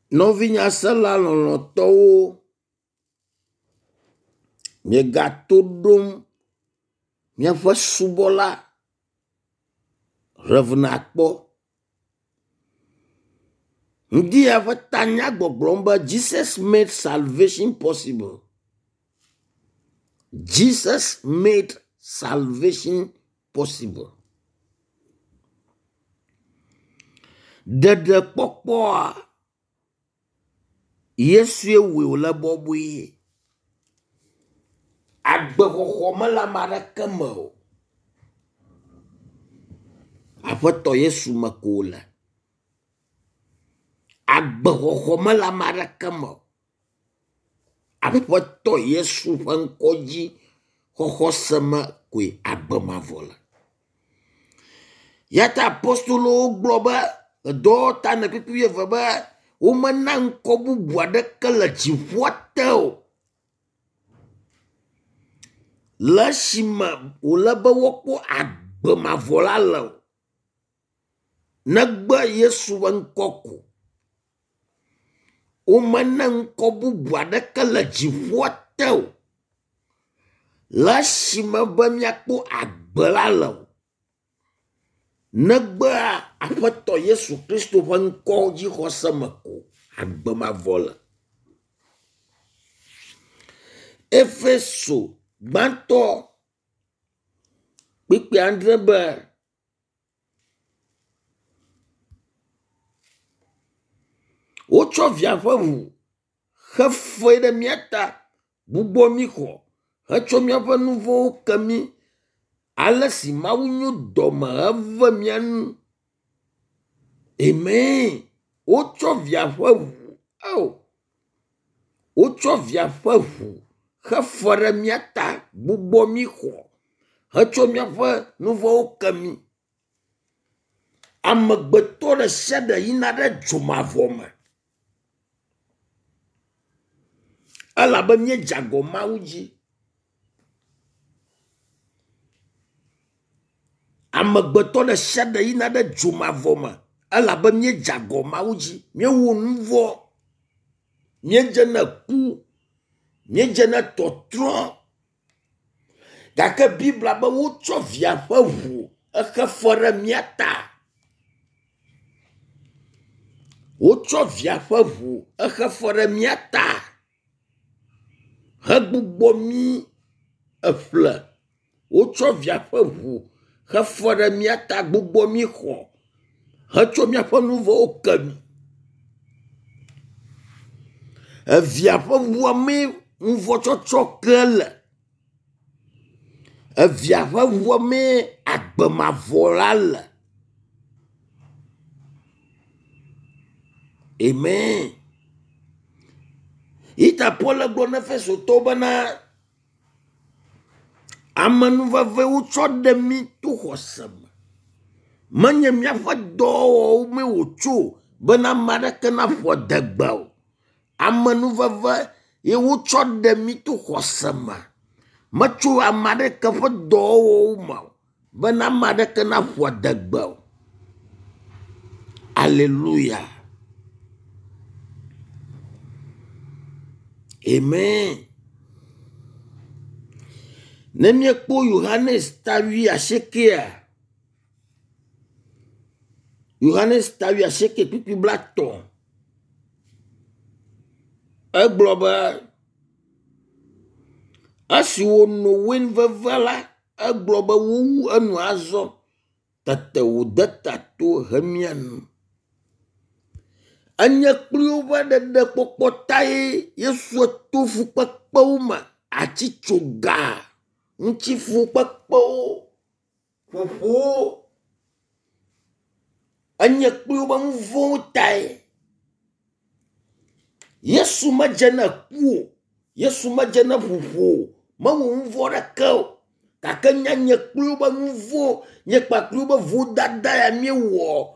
Nɔvinya sela lɔlɔ̃tɔwo miegato ɖom miaƒe subɔla Reverend Akpɔ. Ŋdi ƒe tanya gbɔgblɔm be Jesus made salvation possible. Jesus made salvation possible. Dede kpɔkpɔa Yesue wo le bɔbɔe. Agbexɔxɔ me le ame aɖeke me o. Aƒetɔ Yesu me ko le. Agbexɔxɔ me le ame aɖeke me o. Aƒetɔ Yesu ƒe ŋkɔ dzi xɔxɔ se me koe agbe mavɔ le. Yata apostolowo gblɔ be dɔwɔta ne kpikpi eve be womena ŋkɔ bubu aɖeke le dziƒoa te o. Le esime wòle be woakpɔ agbe mavɔ la le o. Negbe Yesu ƒe ŋkɔ ko. Womena ŋkɔ bubu aɖeke le dziƒoa te o. Le esime be miakpɔ agbe la le o. Negbea Aƒetɔ Yesu Kristo ƒe ŋkɔ dzi xɔse me ko agbe mavɔ le. Efeso gbãtɔ kpikpi andre be wotsɔ via ƒe ʋu hefe ɖe mía ta gbugbɔ mí xɔ hetsɔ míaƒe nu vɔ̃wo ke mí ale si Mawu nyo dɔ me heve mía nu. Amen. Wotsɔ via ƒe ʋu wotsɔ via ƒe ʋu hefe ɖe mía ta gbugbɔ mí xɔ hetsɔ míaƒe nu vɔ̃wo ke mí. Amegbetɔ ɖe sia ɖe yina ɖe dzomavɔ me. Elabe míedze agɔ Mawu dzi. Amegbetɔ ɖe sia ɖe yina ɖe dzomavɔ me. Elabe míedze agɔ Mawu dzi. Míewɔ nu vɔ. Míedze ne ku. Míedze ne tɔtrɔ. Gake Biblia be wotsɔ via ƒe ʋu exe fe ɖe mía ta. Wotsɔ via ƒe ʋu exe fe ɖe mía ta. Hegbugbɔ mí eƒle. Wotsɔ via ƒe ʋu hefe ɖe mía ta gbugbɔ mí xɔ. Hetsɔ míaƒe nu vɔ̃wo ke mí. Evia ƒe ʋua me ŋuvɔtsɔtsɔ ke le. Evia ƒe ʋua me agbe mavɔ la le. Amen. Ita Paul gblɔ ne Efesotɔwo bena amenuveve wotsɔ ɖe mí to xɔse me. Menye míaƒe dɔwɔwɔwo me wòtso bena ame aɖeke naƒo adegbe o. Amenuveve ye wotsɔ ɖe mí to xɔse me. Metso ame aɖeke ƒe dɔwɔwɔwo me o bena ame aɖeke naƒo adegbe o. Alleluia. Amen. Ne miekpɔ Yohanes tawi asiekea. Yohanes tawi asieke kpikpi blatɔ. Egblɔ be esi wòno win veve la, egblɔ be wowu enu azɔ. Tete wòde ta to hemia nu. Enye kpliwo ƒe ɖeɖe kpɔkpɔ tae Yesu to fukpekpewo me. Atsitsoga, ŋutifukpekpewo, ƒoƒowo. Enye kpliwo ƒe nu vɔ̃wo tae. Yesu medze ne ku o. Yesu medze ne ƒoƒo o. Mewɔ nu vɔ̃ ɖeke o. Gake nye kpliwo ƒe nu vɔ̃, nye kpakpliwo ƒe vodada ya míewɔ.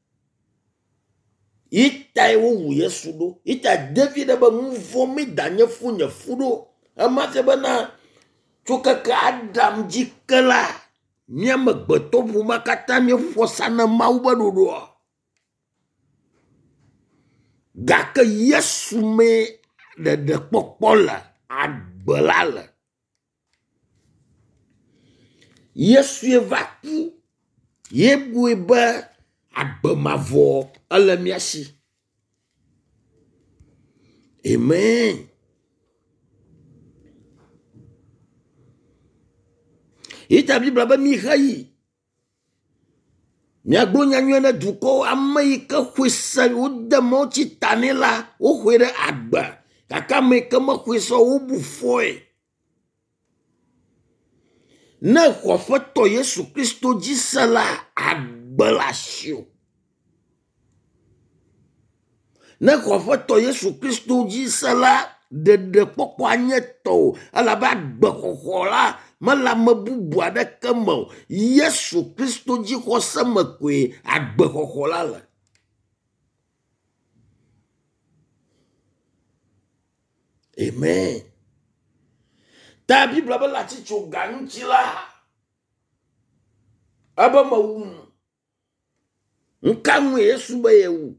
Itae wowu Yesu ɖo. Ita David be nu vɔ̃ mi danye fu nye fu ɖo. Ema se bena tso keke Adam dzi ke la, míame gbetɔ ƒome katã míefɔ sa ne Mawu be ɖoɖoa. gake Yesu me de kpɔkpɔ le agbe la le. Yesu va ku yebue be agbe mavɔ ele mia si. Amen. Ita Bible be mi xeyi. Miagbo nyanyue ne duko ame yi ke xɔe se wo de mo tsi tane la wo xɔe ɖe agbe. Kaka me ke me xɔe se wo bu foe. Ne xɔƒetɔ Yesu Kristo dzi se la agbe la sio. Ne xɔƒetɔ Yesu Kristo dzi se la de kpɔkpɔ anye tɔ alabe agbe xɔxɔ la mele ame bubu aɖeke me o. Yesu Kristo dzi xɔse me koe agbe xɔxɔ la le. Amen. Ta Bible be la titso gaŋtsi la ebe me wu nka ŋu Yesu be ye wu.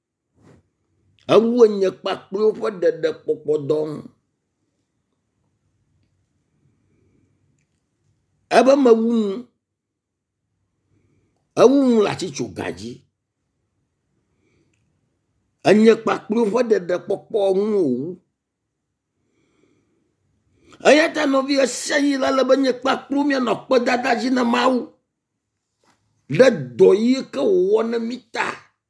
Ewu nye kpakplo ƒe dede kpɔkpɔ dɔn. Ebe me wu ewu la titso gadzi. Enye kpakplo ƒe dede kpɔkpɔ ŋu wu. Eyata novi eseyi la le be nye kpakplo mia no kpe dada dzi na Mawu. Le dɔ yi ke wɔ ne mi ta.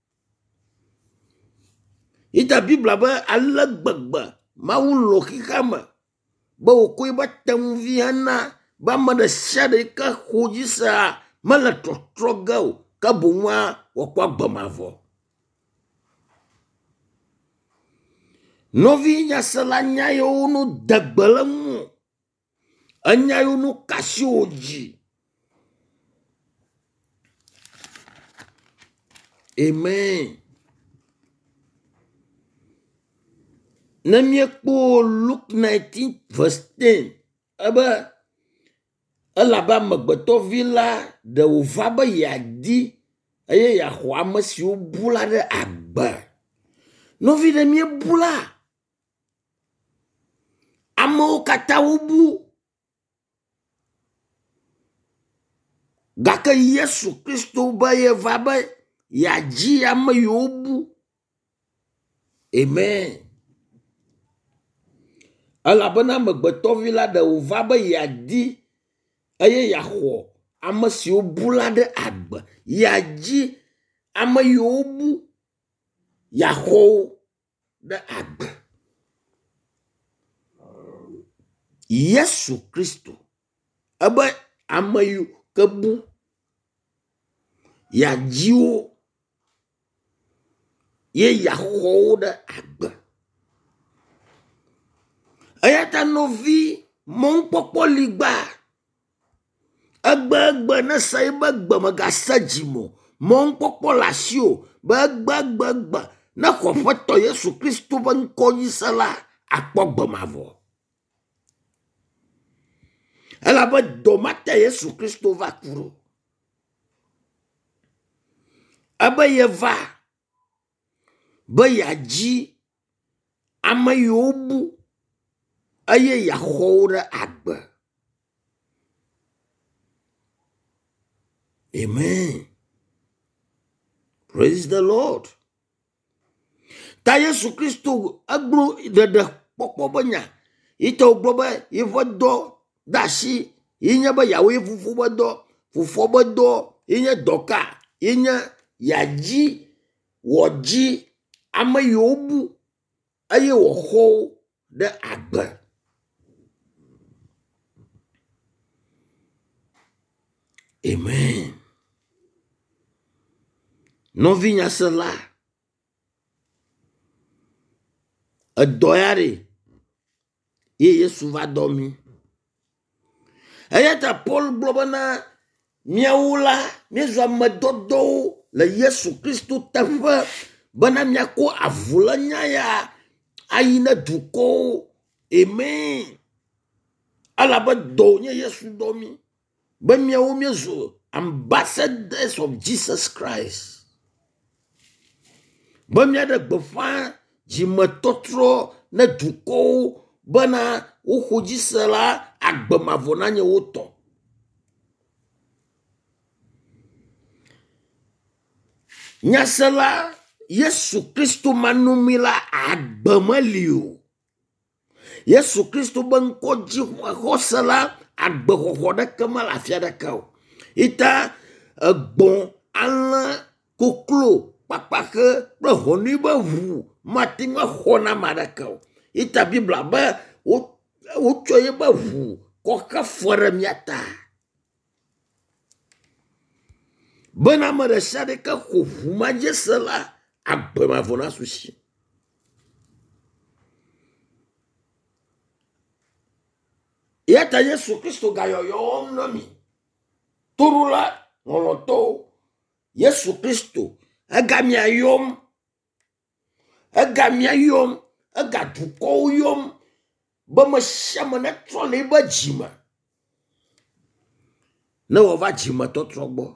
Ita Bible be ale gbegbe Mawu lo xixa me be wòkoe be teŋuvi hena be ame ɖe sia ɖe ke xɔ dzi sea mele trɔtrɔ ge o ke boŋua wòkpɔ agbe mavɔ. Novi nyasela nya yewo no degbe le ŋu. Enya yewo no kasi wo dzi. Amen. Ne miekpo Luke 19 verse 10 ebe elabe amegbetɔvi la de wòva be yeadi eye yeaxɔ ame siwo bu la ɖe agbe. Novi ɖe miebu la. Amewo katã wobu. Gake Yesu Kristo be yeva be yeadzi ame yiwo bu. Amen. Elabena amegbetɔvi la de wòva be yeadi eye yeaxɔ ame siwo bu la ɖe agbe. Yeadzi ame yiwo bu yeaxɔ wo ɖe agbe. Yesu Kristo ebe ame yiwo ke bu yeadzi wo ye yeaxɔ wo ɖe agbe. Eyata novi mɔnkpɔkpɔ li gba. Egbe ne se be gbe me gase dzimo. Mɔnkpɔkpɔ le asi o be egbe ne xɔƒetɔ Yesu Kristo be ŋkɔ dzi se la akpɔ gbe mavɔ. Elabe dɔmata Yesu Kristo va ku. Ebe yeva be yeadzi ame yiwo bu eye yeaxɔ wo ɖe agbe. Amen. Praise the Lord. Ta Yesu Kristo egblɔ ɖeɖe kpɔkpɔ be nya. Ite wògblɔ be yeƒe dɔ de asi yenye be yeawoe fufu be dɔ. Fofoa be dɔ yenye dɔka. Yenye yeadzi wòdzi ame yiwo bu eye wòxɔ wo ɖe agbe. Amen. Novi nyasela edɔ ya ɖe ye Yesu va dɔ mi. Eyata Paul gblɔ bena miawo la miezu ame dɔdɔwo le Yesu Kristo teƒe bena miakɔ avulenya ya ayi ne dukɔwo. Amen. Alabe dɔ nye Yesu dɔ mi be miawo miezu ambassadors of Jesus Christ. Be miaɖe gbeƒã dzimetɔtrɔ ne dukɔwo bena woxɔ dzi se la agbemavɔ na nye wotɔ. Nyasela Yesu Kristo manumi la agbemeli o. Yesu Kristo ben kodzi xɔse la agbexɔxɔ ɖeke me le afia ɖeka o. Ita egbɔ̃, alẽ, koklo, kpakpaxe kple hɔnui be ʋu mate ŋu axɔ na ame aɖeke o. Ita Biblia be wotsɔ ye be ʋu kɔ xe fɔ ɖe mía ta. Bena ame ɖe sia ɖe ke xɔ ʋu ma dzi se la agbemavɔ na susi. Yata Yesu Kristo gayɔyɔm na mi. Torula ŋɔlɔtɔwo. Yesu Kristo egamia yɔm. Egamia yɔm. Ega dukɔwo yɔm. Be me sia me ne trɔ le ebe dzime. Ne wòva dzimetɔtrɔ gbɔ.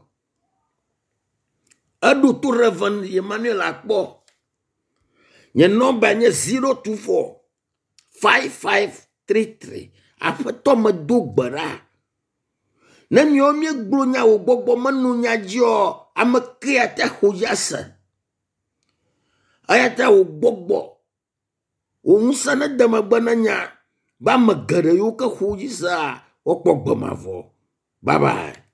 Eɖo to Reverend Emmanuel akpɔ. Nye nɔmba nye 024 5533. Aƒetɔ me do gbe ɖa. Ne miawo miegblɔ nya wo gbɔgbɔ meno nya dzi o, ame ke ate xɔ dzi ase. Ayata wo gbɔgbɔ. Wo ŋusẽ ne de megbe ne nya. Ba ame geɖe yiwo ke xɔ dzi sea, wokpɔ gbemavɔ. Bye bye.